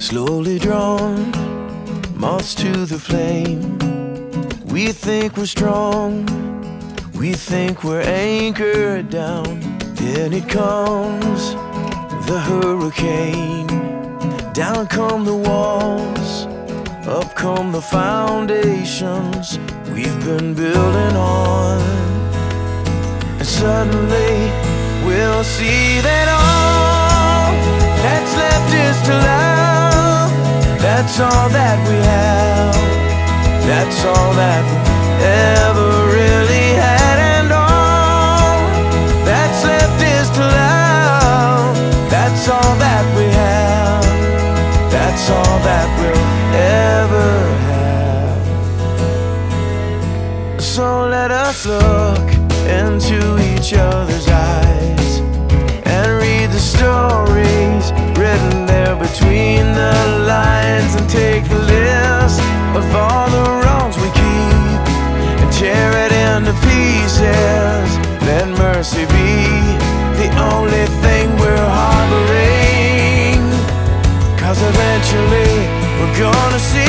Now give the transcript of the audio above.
Slowly drawn, moths to the flame. We think we're strong, we think we're anchored down. Then it comes, the hurricane. Down come the walls, up come the foundations we've been building on. And suddenly we'll see that all that's left is to love. That's all that we have, that's all that we ever really had. And all that's left is to love. That's all that we have, that's all that we'll ever have. So let us look into each other's eyes and read the stories written there between the lines, and take the list of all the wrongs we keep and tear it into pieces. Let mercy be the only thing we're harboring, 'cause eventually we're gonna see